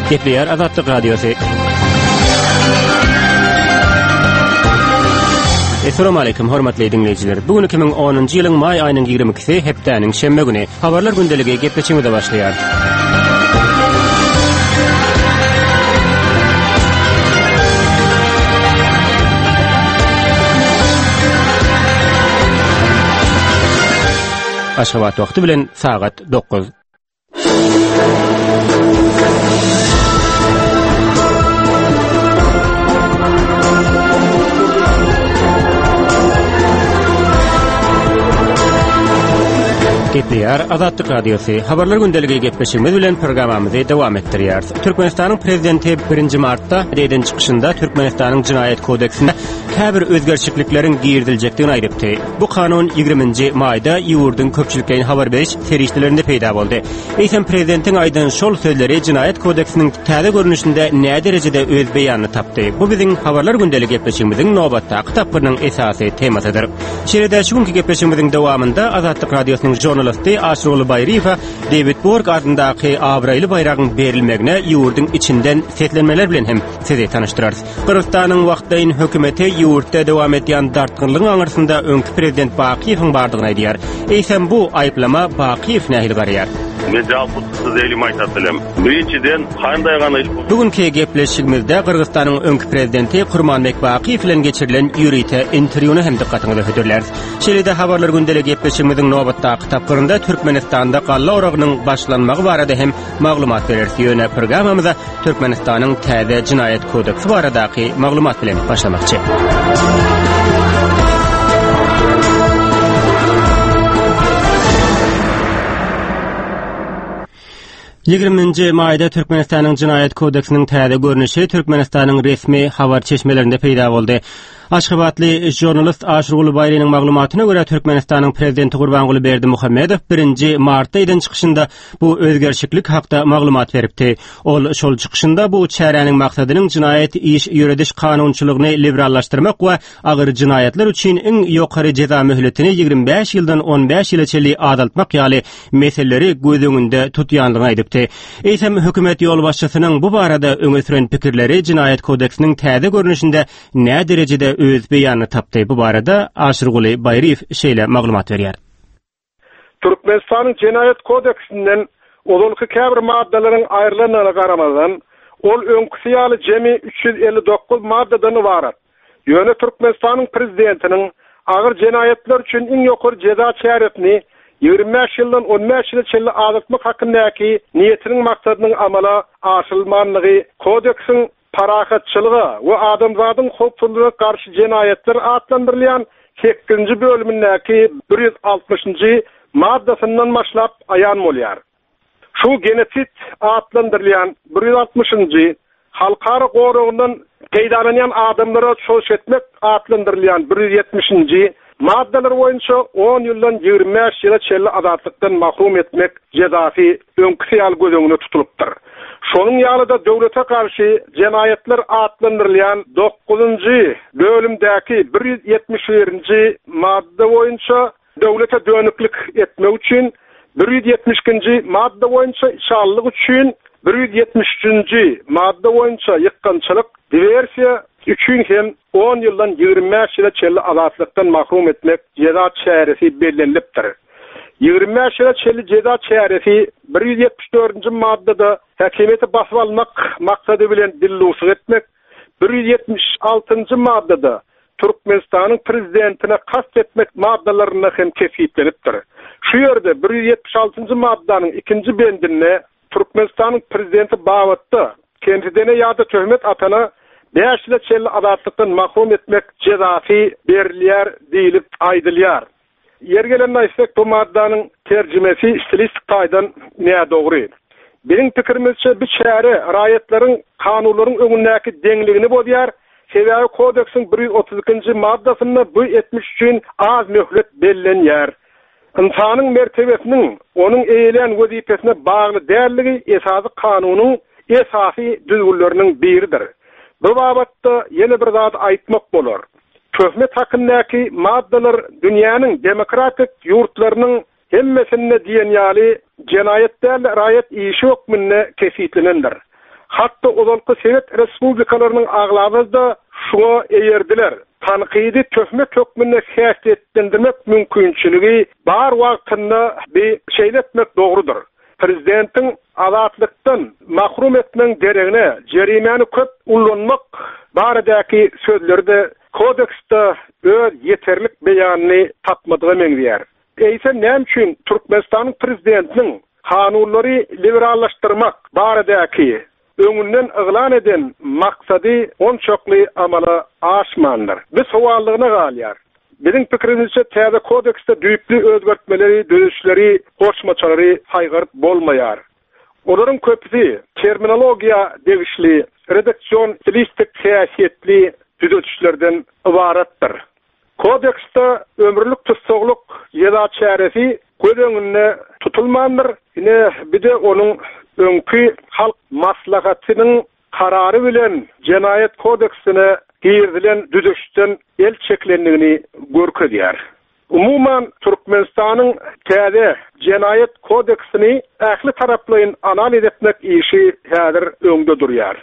Gepleyer Azatlyk Radiosu. Assalamu alaykum hormatly dinleyijiler. Bugün 2010-njy ýylyň may aýynyň 22-si hepdeniň şemme güni. Habarlar gündeligi gepleşigide başlaýar. Aşgabat wagty bilen sagat 9. Gepleyer Azatlyk Radiosu. Habarlar gündeligi gepleşigimiz bilen programmamyzy dowam etdirýär. Türkmenistanyň prezidenti 1 martda reden çykyşynda Türkmenistanyň Jinaýat kodeksinde käbir özgerçiklikleriň giýirilmekdigini aýdypdy. Bu kanun 20-nji maýda ýurduň köpçülikden habar beriş serişlerinde peýda boldy. Eýsem prezidentiň aýdan şol sözleri Jinaýat kodeksiniň täze görnüşinde näme derejede öz beýanyny tapdy. Bu biziň habarlar gündeligi gepleşigimiziň nobatda kitapynyň esasy temasydyr. Şeýle şu günkü gepleşigimiziň dowamında Azatlyk Radiosynyň jurnalisti Aşruly Baýriýew David Borg adyndaky Abraýly bayragyň berilmegine ýurduň içinden setlenmeler bilen hem sizi tanıştyrar. Kırgızstanyň wagtdaýyn hökümeti ýurtda dowam etýän dartgynlygyň aňyrsynda öňkü prezident Bakiýewiň bardygyny aýdýar. Eýsem bu aýplama Bakiýew nähili garýar? Men jawapsız elim aýtatylym. Birinçiden kanday gana iş boldu. Bugünkü gepleşigimizde Kırgızstanyň öňkü prezidenti Kurmanbek Bakiýew bilen geçirilen ýürüýte interwýuny hem dikkatiňizi höderler. Şeýle-de habarlar gündeligi gepleşigimiziň nobatda kitaplarynda Türkmenistanda galla oragynyň başlanmagy barada hem maglumat berýär. Ýöne programmamyza Türkmenistanyň täze Jinaýat kodeksi baradaky maglumat bilen başlamakçy. 20-nji maýda Türkmenistanyň Jinaýat kodeksiniň täze görnüşi Türkmenistanyň resmi habar çeşmelerinde peýda boldy. Aşgabatly jurnalist Aşruly Baýryň maglumatyna görä Türkmenistanyň prezidenti Gurbanguly Berdimuhammedow 1 martda eden çykyşynda bu özgerçiklik hakda maglumat beripdi. Ol şol çykyşynda bu çäreniň maksadynyň jinaýat iş ýürediş kanunçylygyny liberallaşdyrmak we agyr jinaýatlar üçin iň ýokary ceza möhletini 25 ýyldan 15 ýyla çeli adaltmak ýaly meseleleri göz öňünde tutýanlygyny aýdypdy. Eýsem hökümet ýol başçysynyň bu barada öňe süren pikirleri Jinaýat kodeksiniň täze görnüşinde näme derejede öz beýanyny tapdy. Bu barada Aşruly Baýriýew şeýle maglumat berýär. Türkmenistanyň Jinaýat kodeksinden olulky käbir maddalaryň aýrylanyna garamadan ol öňküsi ýaly jemi 359 maddadan ibarat. Ýöne Türkmenistanyň prezidentiniň agyr jinaýatlar üçin iň ýokary ceza çäretini 25 ýyldan 15 ýyla çelli azatmak hakyndaky niýetiniň maksadynyň amala aşylmanlygy kodeksin parahatçılığı ve adamzadyň hukuklugyna karşı jinaýatlar adlandyrylýan 8-nji bölümindäki 160-njy maddasyndan başlap aýan bolýar. Şu genosit adlandyrylýan 160-njy halkara goragynyň peýdalanýan adamlara çoş etmek adlandyrylýan 170-njy maddalar boýunça 10 ýyldan 25 ýyla çelli azatlıkdan mahrum etmek cezasy öňkü ýaly göz öňünde tutulypdyr. Şonuň ýalyda döwlete karşı jinaýatlar adlandyrylýan 9-njy bölümdäki 171-nji madda boýunça döwlete dönüklik etmek üçin 170-nji madda boýunça şallyk üçin 173-nji madda boýunça ýykkançylyk diversiýa üçün hem 10 ýyldan 25 ýyla çelli azatlıkdan mahrum etmek ceza çäresi bellenilipdir. 25 ýyla çelli ceza çäresi 174-nji maddada häkimeti basyp almak maksady bilen dillusuk etmek, 176-njy maddada Türkmenistanyň prezidentine kast etmek maddalaryna hem kefitlenipdir. Şu ýerde 176-njy maddanyň 2-nji bendine Türkmenistanyň prezidenti bagatda kendisine ýa-da töhmet atana 5 ýyla çelli azatlykdan mahrum etmek cezasy berilýär diýilip aýdylýar. Ýergelen aýtsak bu maddanyň terjimesi stilistik taýdan näme dogry? Benim pikirimizçe bir çäre raýatlaryň kanunlaryň öňündäki deňligini bolýar. Sebebi kodeksin 132-nji maddasynda bu etmiş üçin az möhlet bellenýär. İnsanyň mertebesiniň onuň eýlen wezipesine bagly dälligi esasy kanunyň esasy düzgünleriniň biridir. Bu babatda ýene bir zat aýtmak bolar. Töhmet hakyndaky maddalar dünýäniň demokratik ýurtlarynyň hemmesinde diýen ýaly jinaýetler raýat işi hukmuna kefitlenendir. Hatta Ozalky Sowet Respublikalarynyň aglaby da şoňa eýerdiler. Tanqidi töhmet hökmüne häsiýetlendirmek mümkinçiligi bar wagtynda bir şeýletmek dogrudur. Prezidentin azatlykdan mahrum etmeň deregine jerimany köp ullanmak baradaky sözlerde kodeksde öz yeterlik beýanyny tapmadygy meňdiýär. Eýse näme üçin Türkmenistanyň prezidentiniň kanunlary liberallaşdyrmak baradaky öňünden yglan eden maksady onçokly amala aşmandyr. Biz howallygyna galýar. Bizim pikirimizçe täze kodeksde düýpli özgertmeleri, dönüşleri, goşmaçalary haýgyryp bolmaýar. Olaryň köpüsi terminologiýa degişli, redaksion stilistik häsiýetli düzeltişlerden ibaratdyr. Kodeksde ömürlük tutsagluk ýa-da çäresi göz öňünde tutulmandyr. Ine bir de onuň öňkü halk maslahatynyň karary bilen Cinayet kodeksine girdilen düzüşden el çeklendigini görkezýär. Umuman Türkmenistanyň täze Cinayet kodeksini ähli taraplaryň analiz etmek işi häzir öňde durýar.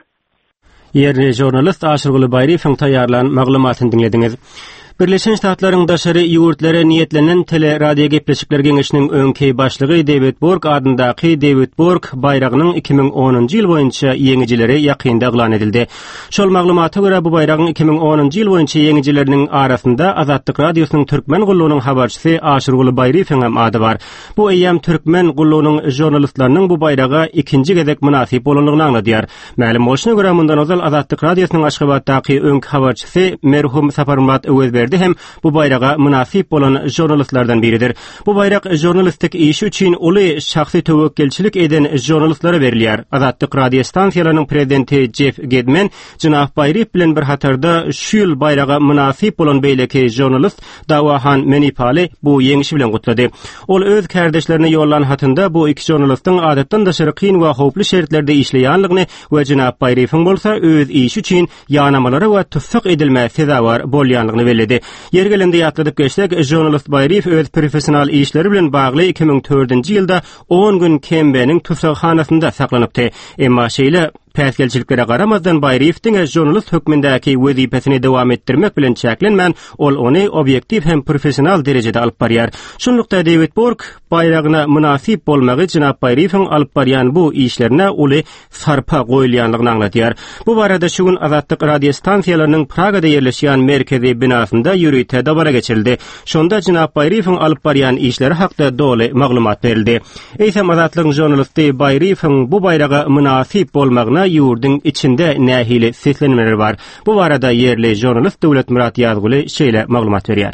Yerli jurnalist Aşyrguly Baýryň taýýarlanan maglumatyny dinlediňiz. Birleşen Ştatlaryň daşary ýurtlary niýetlenen tele radio gepleşikler geňeşiniň öňki başlygy David Borg adyndaky David Borg bayragynyň 2010-njy ýyl boýunça ýeňijileri ýakynda eglan edildi. Şol maglumata görä bu bayragyň 2010-njy ýyl boýunça ýeňijileriniň arasynda Azatlyk radiosynyň türkmen gullugynyň habarçysy Aşyrguly Baýryň hem ady bar. Bu eýem türkmen gullugynyň jurnalistlarynyň bu bayraga ikinji gezek münasip bolanlygyny anladýar. Mälim bolşuna görä mundan ozal Azatlyk radiosynyň Aşgabatdaky öňki habarçysy merhum Saparmurat Öwezberdi hem bu bayraga münasip bolan jurnalistlardan biridir. Bu bayrak jurnalistik işi üçin uly şahsy töwekkilçilik eden jurnalistlere berilýär. Azatlyk radio stansiýalarynyň prezidenti Jeff Gedman Jynap Baýryň bilen bir hatarda şu ýyl bayraga münasip bolan beýleki jurnalist Dawahan Menipali bu ýeňişi bilen gutlady. Ol öz kardeşlerine ýollan hatynda bu iki jurnalistiň adatdan daşary kyn we howply şertlerde işleýänligini we Jynap Baýryň bolsa öz işi üçin ýanamalara we tutsak edilme sezawar bolýanlygyny bellädi. Yer gelende ýatladyp geçsek, jurnalist Baýryň öz professional işleri bilen bagly 2004-nji ýylda 10 gün Kembeniň tutsakhanasynda saklanypdy. Emma şeýle päsgelçiliklere garamazdan Baýryň jurnalist hökmündäki wezipesini dowam etdirmek bilen çäklenmän, ol ony objektiv hem professional derejede alyp barýar. Şonlukda David Borg bayragyna münasip bolmagy Jynap Baýryň alyp barýan bu işlerine uly sarpa goýulýanlygyny anlatýar. Bu barada şu gün Azatlyk radio stansiýalarynyň Pragada ýerleşýän merkezi binasynda ýürüýte dabara geçirildi. Şonda Jynap Baýryň alyp barýan işleri hakda doly maglumat berildi. Eýsem Azatlyk jurnalisti Baýryň bu bayraga münasip bolmagyna ýurdun içinde nähili seslenmeler var. Bu barada yerli jurnalist Döwlet Murat Ýazguly şeýle maglumat berýär.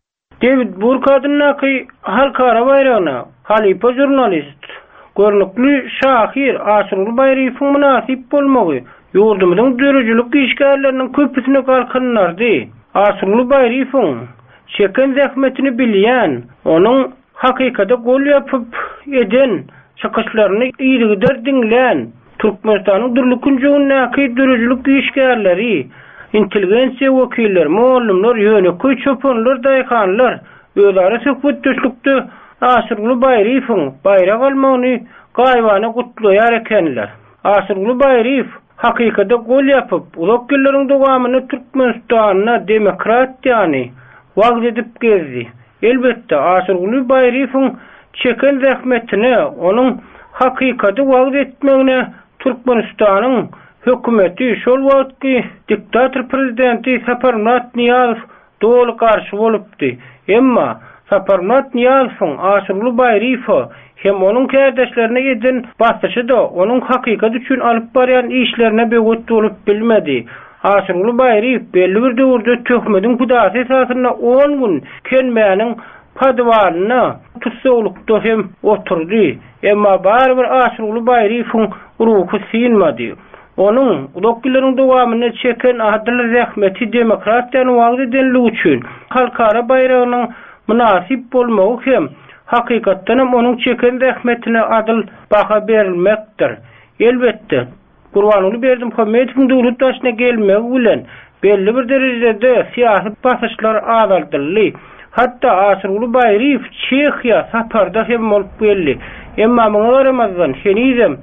David Borg adyndaky halkara bayragyna halipa jurnalist, görnükli şahir Aşyrguly Baýryň münasip bolmagy ýurdumyň dörejilik işgärleriniň köpüsine garkanlardy. Aşyrguly Baýryň çeken zähmetini bilýän, onuň hakykata gol ýapyp eden çakaşlaryny ýygyder dinlän Türkmenistanyň durlukynjygynaky dörejilik işgärleri, intelligensiýa wekilleri, muallimler, ýöneköy çopanlar, daýhanlar özleri söhbetdeşlikde Aşyrguly Baýryň baýrak almagyny gaýbana gutlaýar ekenler. Aşyrguly Baýryň hakykata gol ýapyp, wekilleriň dowamyny Türkmenistanyna demokratiýany wagt edip gezdi. Elbetde Aşyrguly Baýryň çeken zähmetini, onuň hakykata wagt etmegine Türkmenistanyň hökümeti şol wagtky diktator prezidenti Saparmurat Niýazow doly garşy bolupdy. Emma Saparmurat Niýazow Aşyrguly Baýryň hem onuň kardeşlerine eden bastışı da onuň hakykat üçin alyp barýan işlerine beýgut bolup bilmedi. Aşyrguly Baýryň belli bir döwürde töhmediň pudasy esasyna 10 gün Kenmäniň padwalyna tutsaglykda hem oturdy. Emma barbyr Aşyrguly Baýryň ruhy sinmadi. Onuň wekilleriň dowamyny çeken adil zähmeti demokratiýany wagt edenligi üçin halkara bayragynyň münasip bolmagy hem hakykatdan onuň çeken zähmetine adil baha berilmekdir. Elbetde Gurbanuly Berdimuhammedowyň döwlet başyna gelmegi bilen belli bir derejede siýasy basyşlar azaldyldy. Hatta Aşyrguly Baýryň Çekiýa saparda hem bolup geldi. Emma muňa garamazdan henizem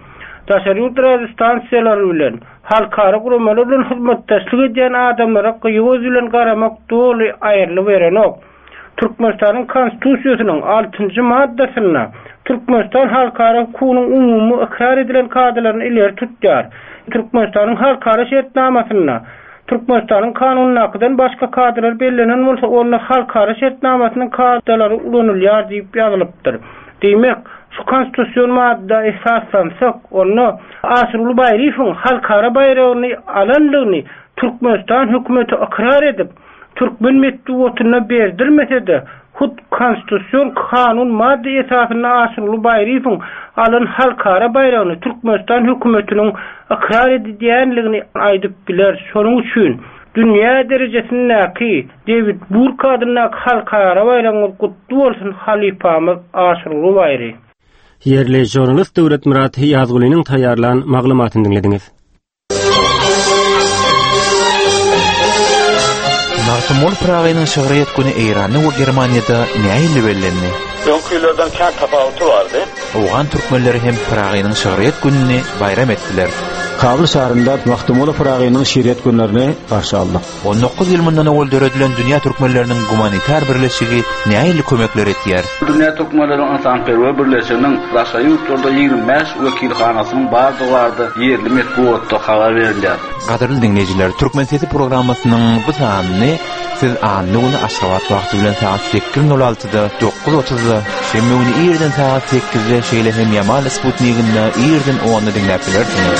Daşary ýurt stansiýalary bilen halkara guramalardan hyzmatdaşlyk edýän adamlara gyýoz bilen garamak doly aýryly berenok. Türkmenistanyň konstitusiýasynyň 6-njy maddasyna Türkmenistan halkara hukukynyň umumy ikrar edilen kaydalaryny ileri tutýar. Türkmenistanyň halkara şertnamasyna Türkmenistanyň kanunyna akydan başga kaydalaryň bellenlen bolsa onda halkara şertnamasynyň kaydalary ulanylýar diýip ýazylypdyr. Demek, şu konstitusiýon madda esaslansak, onu Asrul Bayriýewiň halkara bayragyny alanlygyny Türkmenistan hökümeti ikrar edip Türkmen medeniýetine berdirmese de hut konstitusiýon kanun madda esasyna Asrul Bayriýewiň alan halkara bayragyny Türkmenistan hökümetiniň ikrar edilýänligini aýdyp biler. Şonuň üçin dünýä derejesindäki David Burke adyna halkara bayragyny kutly bolsun halifamyz Asrul Bayriýew. Yerli jurnalist Döwlet Murat Ýazgylynyň taýýarlanan maglumatyny dinlediňiz. Mahtumul Pragynyň şöhret güni Eýranyň we Germaniýada näýli bellendi? Öňkülerden kän tapawuty bardy. Oğan türkmenleri hem Pragynyň şöhret günini bayram etdiler. Kabul şahrynda Mahtumul Pragynyň şöhret günlerini garşy aldy. 19 ýyl mundan owul döredilen dünýä türkmenleriniň humanitar birleşigi näýli kömekler etýär? Dünýä türkmenleriniň insanperwer birleşiginiň Raşa ýurtlarda 25 wekilhanasynyň bardygy bardy. Yerli medeniýetde habar berilýär. Gaderli dinleyijiler, Türkmen Sesi programmasynyň bu sanyny siz anly güni aşgabat wagty bilen saat 8:06-da 9:30-da şemme güni ýerden saat 8-de şeýle hem Yamal Sputnikinde ýerden ony dinläp bilersiňiz.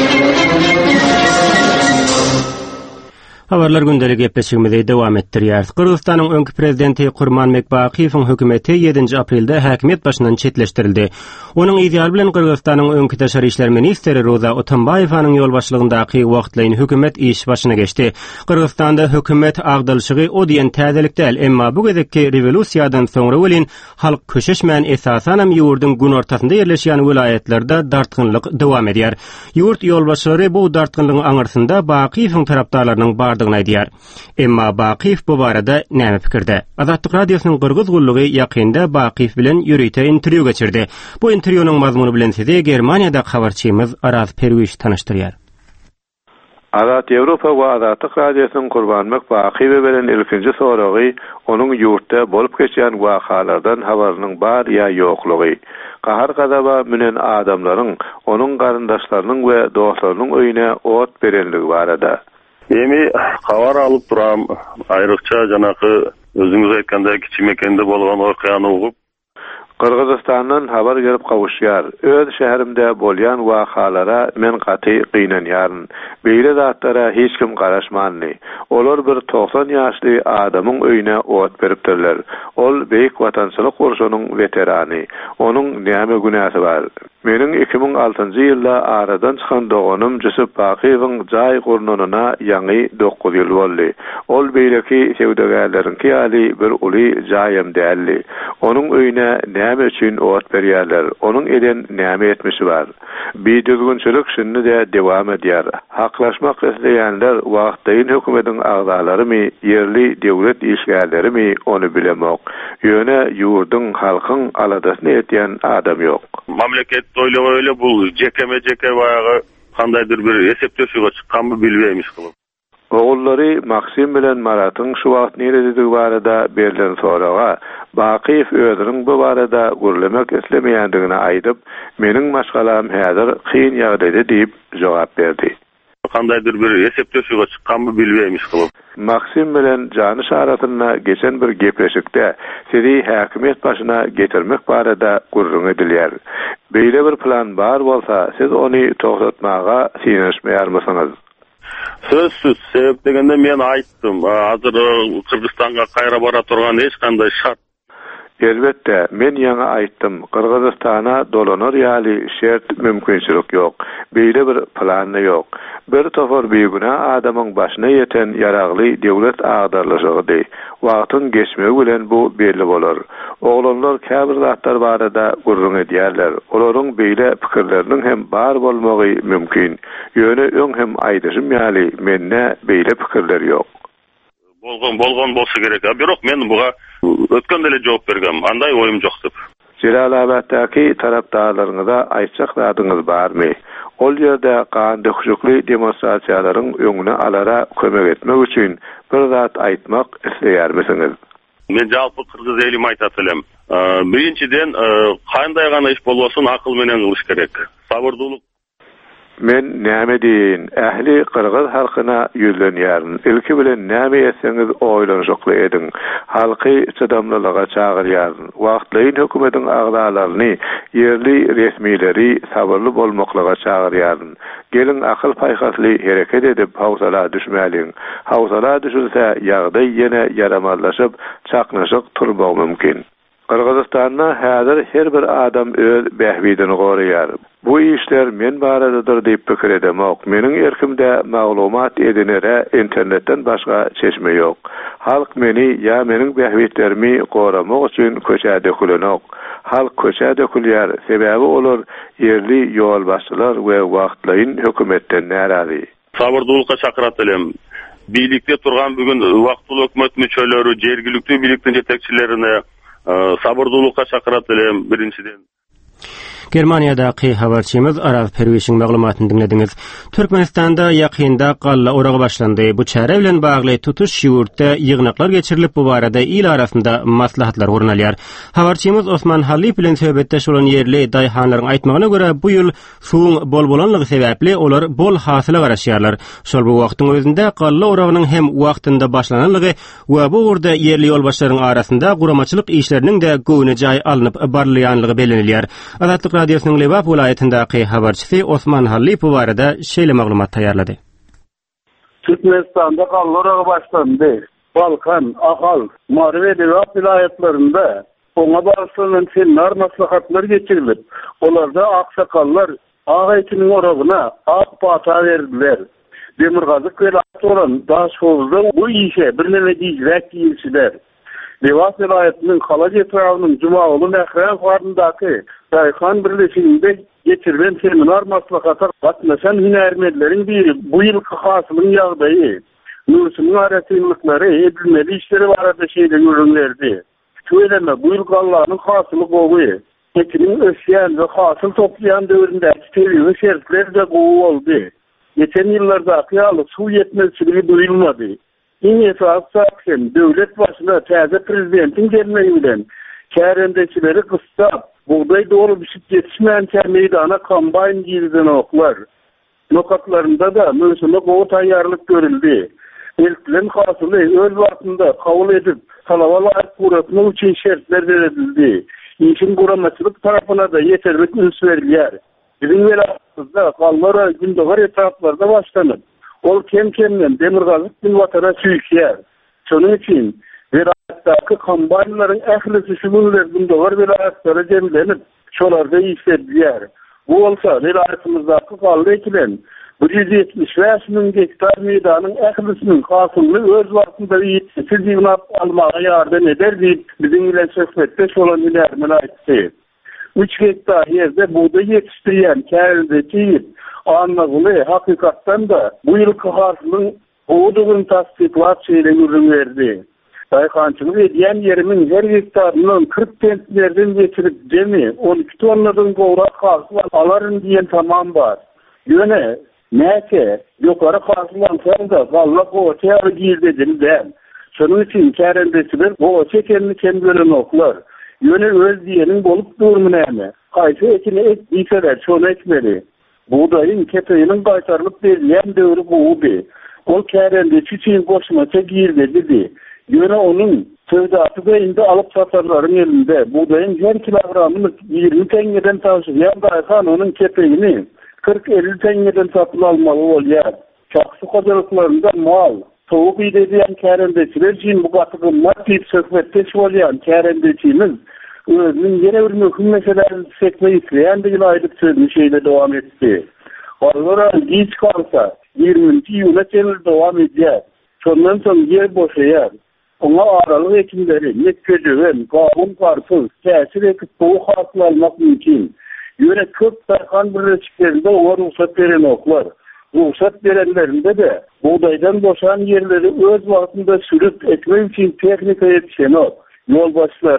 Habarlar gündelik epleşigimizi dowam etdirýär. Kyrgyzstanyň öňki prezidenti Gurmanbek Bakiýewiň hökümeti 7 aprelde häkimet başyndan çetleşdirildi. Onuň ideal bilen Kyrgyzstanyň öňki täşeri işler ministri Roza Otanbaýewiň ýol başlygyndaky wagtlaýyn hökümet iş başyna geçdi. Kyrgyzstanda hökümet agdalşygy o diýen täzelik däl, emma bu gezekki rewolusiýadan soňra welin halk köşeşmän esasanam ýurdyň gün ortasynda ýerleşýän vilayatlerde dartgynlyk dowam edýär. Ýurt ýolbaşçylary bu dartgynlygyň aňyrsynda Bakiýewiň tarapdarlarynyň aýdýar. Emma Bakiýew bu barada näme pikirde? Azatlyk radiosynyň Gürgüz gullugy ýakynda Bakiýew bilen ýürüýte interwýu geçirdi. Bu interwýunyň mazmuny bilen sizi Germaniýada habarçymyz Araz Perwiş tanıştyrýar. Azat Ýewropa we Azatlyk radiosynyň Gurbanbek Bakiýew bilen ilkinji soragy onuň ýurtda bolup geçýän wakalardan habarynyň bar ýa ýoklugy. Kahar gadaba menen adamlaryň, onuň garyndaşlarynyň we dostlarynyň öýüne ot berenligi barada. Emi habar alıp duram, ayrıkça janaky özüňiz aýtganda kiçik mekende bolgan okýany ugup Kırgızistan'dan haber gelip kavuşýar. Öz şäherimde bolýan wakalara men gaty gynanýaryn. Beýle zatlara hiç kim garaşmandy. Olar bir 90 ýaşly adamyň öýüne ot beripdirler. Ol beýik watançylyk gurşunyň veterany. Onuň näme günäsi bar? Meniň 2006-njy ýylda aradan çykan doganym Jusuf Bakiýewiň jaý gurnunyna ýangy 9 ýyl boldy. Ol beýleki sewdagärleriňki ýaly bir uly jaýym däldi. Onuň öýüne näme üçin ot berýärler? Onuň eden näme etmişi bar? Biýdüzgünçilik şunny da dowam edýär. Haklaşmak isleýänler wagtdaýyn hökümetiň agzalarymı, yerli döwlet işgärlerimi onu bilemok. Ýöne ýurdyň halkyň aladasyny etýän adam ýok. Mamleket doýlama öyle bul jeke bayağı kandaýdyr bir esepleşige çykkanmy bilbeýmiş kılıp. Oğulları Maksim bilen Maratyň şu wagt nerede barada berilen soraga Bakiýew özüniň bu barada gürlemek islemeýändigini aýdyp, meniň maşgalam häzir kyn ýagdaýda diýip jogap berdi. Kandaýdyr bir esepleşige çykkanmy bilbeýmiş kılıp. Maksim bilen jany şaratyna geçen bir gepleşikde sizi häkimet başyna getirmek barada gurrun edilýär. Beýle bir plan bar bolsa, siz ony togtatmaga sinişmeýärmisiňiz? Sözsüz sebep degende men aýtdym. Hazır Kırgızstanga gaýra bara turgan hiç kanday şart. Elbette, men ýa-da aýtdym. Kırgızstana dolanar ýaly şert mümkinçilik ýok. Beýle bir plan ýok. Bir tofar beýguna adamyň başyna ýeten ýaragly döwlet agdarlyşygy. Wagtyň geçmegi bilen bu belli bolar. Oglanlar käbir zatlar barada gurrun edýärler. Olaryň beýle pikirleriniň hem bar bolmagy mümkin. Ýöne öň hem aýdyşym ýaly menne beýle pikirler ýok. Bolgon bolsa gerek. Birok men buga ötkende ele jogap bergem. Anday oýum jok dep. Celalabad'daki taraftarlarınıza aýtjak zadyňyz barmy? Ol ýerde gan döküşükli demonstrasiýalaryň öňüne alara kömek etmek üçin bir zat aýtmak isleýärmisiňiz? Men jalpy kyrgyz elim aýtatylym. Birinçiden kanday gana iş bolbosun akyl menen gylyş gerek. Sabırdylyk. Men näme diýin? Ähli kyrgyz halkyna ýüzlenýärin. Ilki bilen näme etseňiz oýlanjykly edin. Halky çydamlylyga çagyrýarin. Wagtlaýyn hökümetiň agdalaryny, ýerli resmileri sabırly bolmaklyga çagyrýarin. Gelin akyl paýhasly hereket edip hawsala düşmäliň. Hawsala düşülse ýagdaý ýene yaramazlaşyp, çaknaşyk turmagy mümkin. Kırgızstan'da häzir her bir adam öz bähbidini goraýar. Bu işler men baradadyr diýip pikir edemok. Meniň erkimde maglumat edinere internetten başga çeşme ýok. Halk meni ýa meniň bähbidlerimi goramak üçin köçäde dökülenok. Halk köçäde dökülýär, sebäbi olar ýerli ýol başçylar we wagtlaýyn hökümetden närazy. Sabırdylyka çakyratylym. Bilikde turgan bugün wagtly hökümet müçeleri, jergilikli bilikden jetekçilerine sabırdylyka çakyratylym birinçiden. Germaniýadaky habarçymyz Araz Perweşiň maglumatyny dinlediňiz. Türkmenistanda ýakynda galla oragy başlandy. Bu çäre bilen bagly tutuş ýurtda ýygnaklar geçirilip bu barada il arasynda maslahatlar gurulýar. Habarçymyz Osman Halip bilen söhbetdeş bolan ýerli daýhanlaryň aýtmagyna görä bu ýyl suwuň bol bolanlygy sebäpli olar bol hasyla garaşýarlar. Şol bu wagtyň özünde galla oragynyň hem wagtynda başlananlygy we bu urda ýerli ýolbaşlaryň arasynda guramaçylyk işleriniň de göwne jaý alınıp barlyanlygy belenilýär. Azatlyk Radyosynyň Lebap welaýatyndaky habarçysy Osman Halip bu barada şeýle maglumat taýýarlady. Türkmenistanda gallaraga başlandy. Balkan, Ahal, Marw we Lebap welaýatlarynda oňa başlanan seminar maslahatlar geçirilip, olarda aksakallar agaýtynyň oragyna ak bata berdiler. Demirgazyk welaýaty bolan Daşowuzda bu işe bir neme diýjek diýilçiler. Lebap welaýatynyň Halaj etrawynyň Jumaoğlu Mähram garyndaky Daýhan birleşiginde geçirilen seminar maslahatlar gatnaşan hünärmendleriň biri bu ýylky hasylyň ýagdaýy, nursunyň arasyndykları edilmeli işleri barada şeýle görünlerdi. Söyleme bu ýyl Allah'ın hasyly gowy, ekiniň ösýän we hasyl toplayan döwründäki terbiýe şertler de gowy boldy. Geçen ýyllarda ýaly suw ýetmezçiligi duýulmady. Iň esasy döwlet başyna täze prezidentiň gelmegi bilen kärendeçileri kıstap, buğday doğru bişip yetişmeyen meydana kombayn girden oklar. Nokatlarında da mövsümlük o tayyarlık görüldü. Elklerin hasılı öl vaktinde kabul edip talavalı ait kuratmak için şertler verildi. İşin kuramaçılık tarafına da yeterlik üns verilýär. Bizim velatımızda kallara gündoğar etraflarda başlanır. Ol kem-kemden demirgazyk bin vatana süýkýär. Şonun için Velayatdaky kombaynlaryň ählisi şugunlar gündoğar velayatlara jemlenip, şolarda işledýär. Bu bolsa velayatymyzdaky galla ekilen 175 000 hektar meydanyň ählisiniň hasylyny öz wagtynda ýetişsiz ýygnap almaga ýardam eder diýip biziň bilen söhbetde şolan bilen aýtdy. 3 hektar ýerde buğday ýetişdirýän kärendeçi anlagyly hakykatdan da bu ýylky hasylyň odugyny tasdiklap şeýle görünýärdi. Daýhançylyk edýän ýerimiň her hektarynyň 40 centlerden geçirip jemi 12 tonnadan gowrak hasyl alaryn diýen tamam bar. Ýöne näçe ýokary hasyllansa galla goçer girdedilden. Şonuň üçin kärendeçiler goçe ekenini kem gören oklar. Ýöne öz diýeniň bolup durmynäme. Gaýsy ekini ekdiýseler şonu ekmeli. Buğdaýyň kepeýiniň gaýtarylyp berilýän döwri buğdy. Ol kärendeçi üçin goşmaça girdedi. Ýöne onuň sövdasy da indi alyp satarlaryň elinde. Buğdaýyň her kilogramyny 20 teňeden taşıyan daýhan onuň kepeýini 40-50 teňeden satyp almaly bolýar. Çaksy gazalyklaryna mal, soğuk ýetýän kärendeçiler üçin bu gatygymlar diýip söhbetde bolýan kärendeçimiz özüniň ýene bir möhüm meselelerini sekmeyi isleýän diýip aýdyp söýleşýär dowam etdi. Olara giç kalsa 20-nji ýyla çenil dowam edýär. Şondan soň ýer boşaýar. Oňa aralyk ekinleri, netkejewen, gawun garpyz, täsir ekip bu hasyl almak mümkin. Ýöne köp daýhan birleşiklerinde olar ruhsat beren oklar. Ruhsat berenlerinde de buğdaydan boşan ýerleri öz wagtynda sürüp ekmek üçin tehnika ýetişen ok. Ýolbaşçylarymyz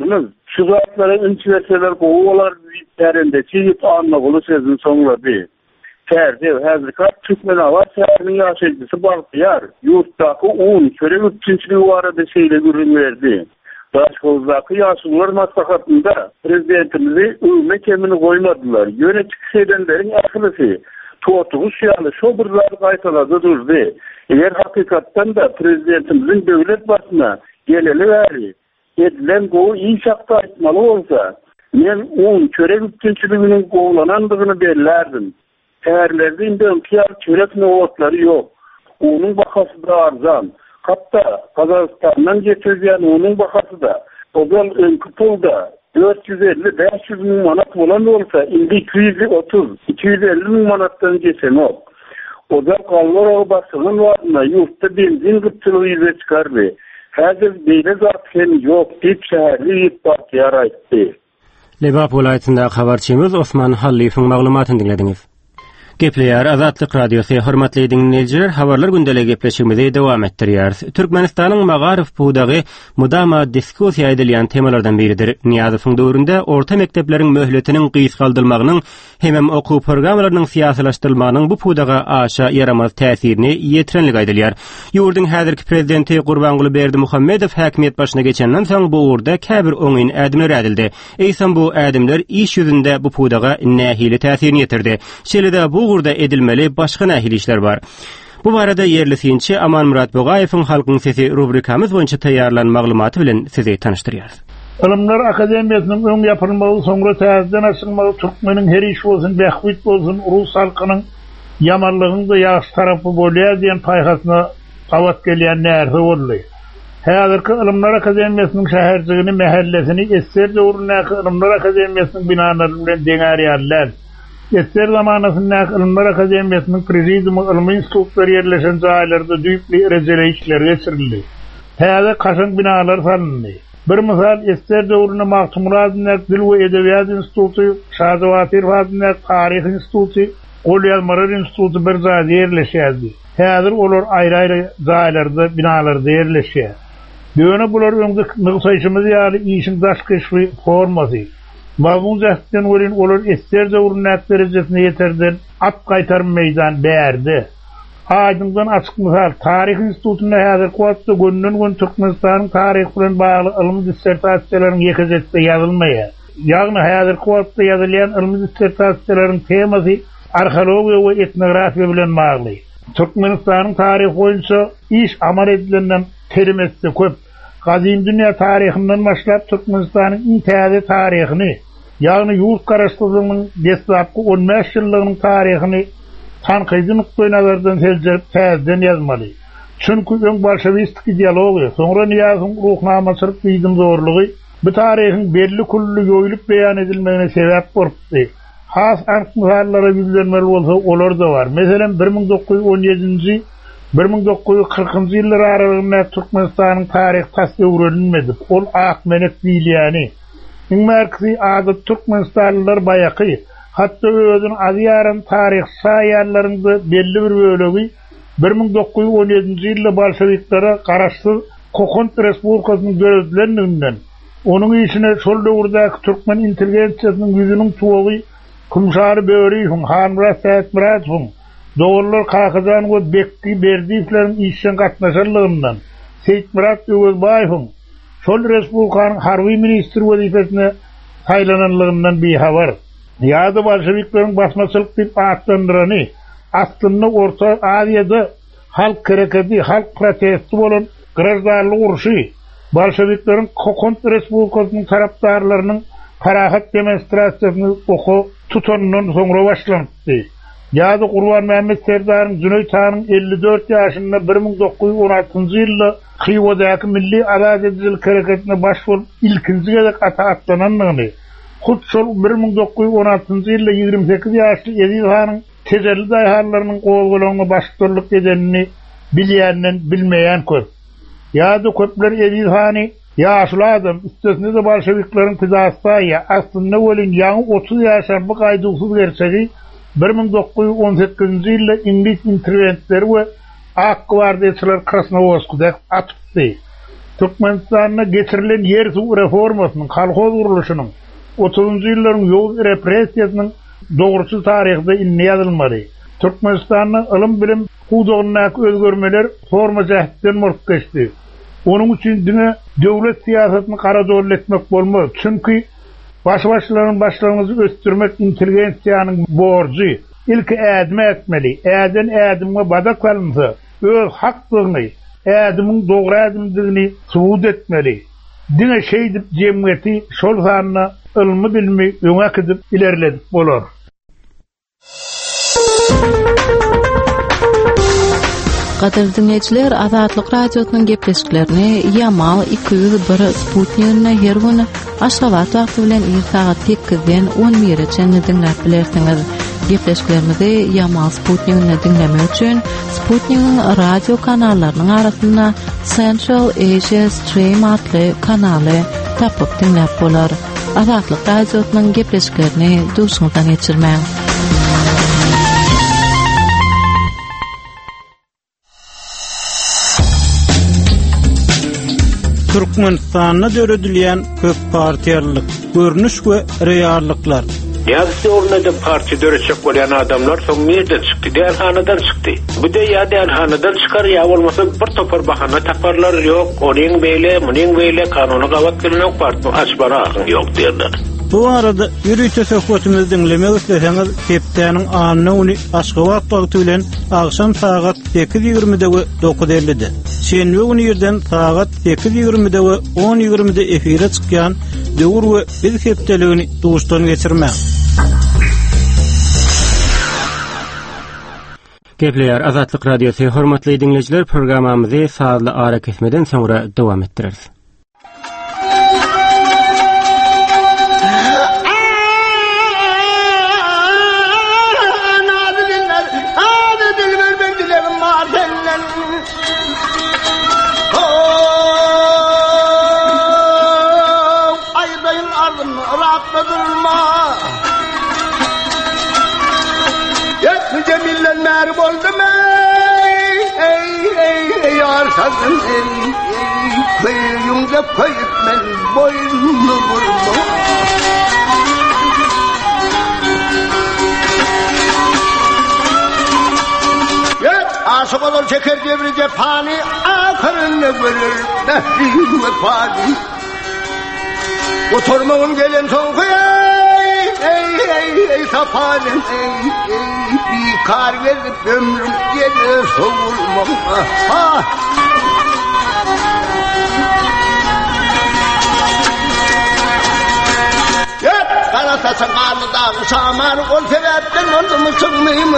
şu zatlara ünçüverseler koğular yerinde çiğit anmakulu sözün sonladı. Terdi, hazırkat Türkmen Hava Şehri'nin yaşayıcısı Balkıyar, yurttaki 10 köre 3. varada şeyle görünverdi. Başkozdaki yaşlılar maslakatında prezidentimizi övme kemini koymadılar. Yönetik edenlerin akılısı, tuğutuğu şiyalı şoburlar kaytaladı durdu. Eğer hakikatten de prezidentimizin devlet başına geleli veri, edilen koğu iyi şakta açmalı olsa, men 10 köre 3. koğulanandığını bellerdim. Eğerlerde imkiyar çörek novatları yok. Onun bakası da arzan. Hatta Kazakistan'dan getirdiğin onun bakası da Ozal Önküpol'da 450-500 bin manat olan olsa indi 230-250 bin manattan geçen o. Ozal Kallar basının varına yurtta benzin gıpçılığı yüze çıkardı. Hazır beyle zaten yok deyip şehirli yitbak yaraydı. Lebap vilayetinde habarçymyz Osman Hallif'in maglumatını dinlediniz. Gepleýär Azatlyk Radiosu hormatly dinleýijiler, habarlar gündeli gepleşigimizi dowam etdirýär. Türkmenistanyň Magaryf budagy mudama diskussiýa edilýän temalardan biridir. Niýazowyň döwründe orta mektepleriň möhletiniň gysgaldyrmagynyň hem okuw programmalarynyň siýasalaşdyrylmagynyň bu budaga aşa yaramaz täsirini ýetirenligi aýdylýar. Ýurdun häzirki prezidenti Gurbanguly Berdimuhammedow häkimiýet başyna geçenden soň bu urda käbir oňyn ädimler edildi. Eýsem bu ädimler iş ýüzünde bu budaga nähili täsirini ýetirdi. Şeýle bu urda edilmeli başga nähili işler bar. Bu barada yerlisiňçi Aman Murat Bogaýewiň Halkyň sesi rubrikamyz boýunça taýýarlan maglumaty bilen sizi tanıştyrýar. Ilimler Akademiýasynyň öň ýapyrmagy soňra täzeden açylmagy türkmeniň her iş bolsun, bähwit bolsun, urus halkynyň ýamanlygyny da ýaxşy tarapy bolýar diýen paýhasyna gawat gelýän nerse boldy. Häzirki Ilimler Akademiýasynyň şäherçigini, mahallesini esser döwründäki Ilimler Akademiýasynyň binalary bilen deňärýärler. Esser zamanasyndaky Ilimler Akademiýasynyň prezidiumy ilmi institutlar ýerleşen jaýlarda düýpli erejeli işler geçirildi. Häzir kaşaň binalar salyndy. Bir misal Esser döwrüne Mahtumurazyň Dil we Edebiýat instituty, Şahazawatyr Fazyň Taryh instituty, Golyazmalar instituty bir jaýda ýerleşýärdi. Häzir olar aýry-aýry jaýlarda, binalarda ýerleşýär. Döwrüne bular öňde nygsaýşymyz ýaly işiň daşky işi formasy. Mazmun jähtten welin olar Esser döwrüne derejesine ýeterden at gaýtar meýdan bärdi. Aýdyndan açyk misal Taryh institutyna häzir kwatda gönnen gün Türkmenistanyň taryh bilen bagly ilmi dissertasiýalaryň ýekejetde ýazylmaýar. Ýagny häzir kwatda ýazylýan ilmi dissertasiýalaryň temasy arheologiýa we etnografiýa bilen bagly. Türkmenistanyň taryhy boýunça iş amal edilenden terimesi köp. Gadim dünýä taryhynyň başlap Türkmenistanyň intäze taryhyny, ýagny ýurt garaşdyrmagynyň destlapky 15 ýyllygynyň taryhyny tanqidi nukta nazardan seljerip täzeden ýazmaly. Çünki öň bolşewistik ideologiýa, soňra Niýazowyň ruhnama çyryp ýygyň zorlugy bu taryhyň belli kully ýoýulyp beýan edilmegine sebäp bolupdy. Has ankylarlara ýüzlenmeli bolsa olar da bar. Meselem 1917-nji 1940-njy ýyllar aralygynda Türkmenistanyň taryh tasdy öwrenilmedi. Ol Akmenet Bilýany. Merkezi adı Türkmenistanlılar bayaky, hatta özün azyaran taryh saýarlarynda belli bir bölegi 1917-nji ýylda bolşewiklere garaşsyz Kokont Respublikasynyň gözlerinden, onuň işine şol döwürdäki türkmen intelligensiýasynyň ýüzüniň tuwagy Kumşary Böwriýeň, Hanmurat Sätmuradowyň, Dowullar Kakazan we Bekti Berdiýevleriň işine gatnaşarlygyndan, Seyitmurat Öwelbaýewiň şol respublikanyň harby ministri wezifesine taýlananlygyndan bihabar. Ýa-da bolşewikleriň basmaçylyk diýip atlandyrany, aslynda Orta Aziýada halk kerekedi, halk protesti bolan garaşdarlyk uruşy, bolşewikleriň Kokont Respublikasynyň tarapdarlarynyň parahat demonstrasiýasyny oku tutanyndan soňra başlandy. Ýa-da Gurban Mähmet Serdaryň Cüneyt-Hanyň 54 ýaşynda 1916-njy ýylda Xiwadaky milli azad edicilik hereketine baş bolup ilkinji gezek atlananlygyny, hut şol 1916-njy ýylda 28 ýaşly Edil Hanyň tezelli daýharlarynyň gowgulagyna başçylyk edenini bilýänden bilmeýän köp. Ýa-da köpler Edil Hany ýaşly adam, üstesinde de bolşewikleriň pizastaýa, aslynda welin ýaňy 30 ýaşar bu gaýdugsyz gerçegi 1918-nji ýylda ingliz interwentleri we ak gwardiýaçylar Krasnovodskda atypdy. Türkmenistan'a getirilen yer su reformasının, kolhoz kuruluşunun 30-njy ýyllaryň ýol repressiýasynyň dogruçy tarihde ilmi ýazylmady. Türkmenistan'ın ılım bilim hudugynaky özgörmeler forma jähtinden murk geçdi. Onun üçin dine döwlet siýasatyny garadol etmek bolmaz. Çünki başlaryň başlangyjy östürmek intelligensiýanyň borjy. İlki ädime etmeli. Äden ädime badak kalınsa, öz haklygyny, ädimiň dogry ädimdigini subut etmeli. Dine şeýdip jemgyýeti şol sanyna ilmi bilmi öňe gidip ilerledip bolar. Gaderli dinleyijiler, Azatlyk radiosynyň gepleşiklerini Yamal 201 Sputnik'ne her güni Aşgabat wagty bilen saat 8-den 11-çe dinläp bilersiňiz. Gepleşiklerimizi Yamal Sputnik'ne dinlemek üçin Sputnik'in radio kanallarynyň arasynda Central Asia Stream adly kanaly tapyp dinläp bolar. Azatlyk radiosynyň gepleşiklerini duşuňdan geçirmäň. Türkmenistan'a döredilýän köp partiýalyk görnüş we reallyklar. Ýa-da ornada parti döreçek bolýan adamlar soň nerede çykdy? Dälhanadan çykdy. Bu da ýa dälhanadan çykar ýa bolmasa bir topar bahana taparlar, ýok, onuň beýle, munyň beýle kanuny gawat bilen parti açbara ýok diýerler. Bu arada ýürüýte söhbetimizi dinlemek isleseňiz, septäniň anyny uny Aşgabat wagty bilen agşam saat 8:20-de we 9:50-de. Şenbe güni ýerden saat 8:20-de we 10:20-de efire çykýan döwür we biz sepdeligini duşdan geçirmek. Gepleýär Azatlyk radiosy hormatly dinleyijiler, programamyzy saatly ara kesmeden soňra dowam etdireriz. Sazın köyümde koyup men boynumu vurdum. Aşık olur çeker devri cephani, ahırını görür nehri ve pani. Oturmağın gelen sonkuya, ey safalim, bir kar gelip ömrüm yere soğulmam. Karata sakallı dağ samar, ol sebepten oldu mu çıkmayayım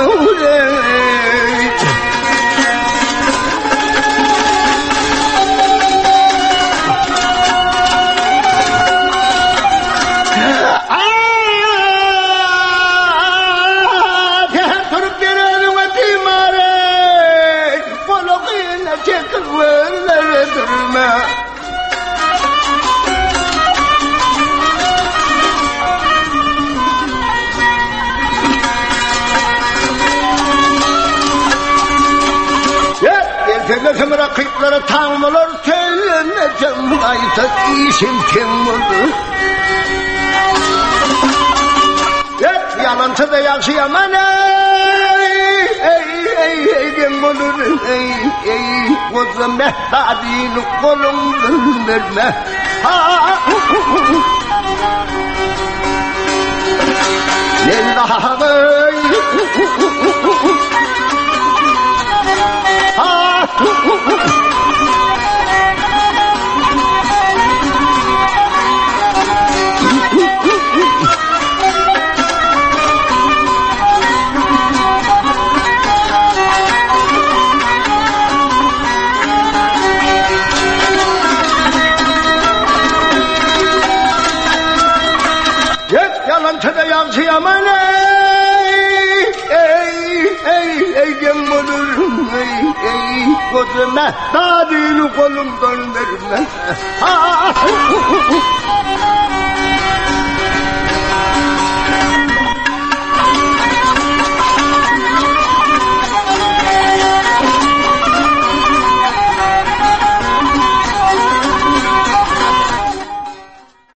Elfelesim rakipleri tanrılar söyleneceğim aysa işim kim olur? Hep yalancı da yaşayamam ey kim olur ey kuzum mehtadini kolumdan verme Lillahı yalancıda yansıyaman ey gem bulurum ey kuzum mehtadini kolumdan verme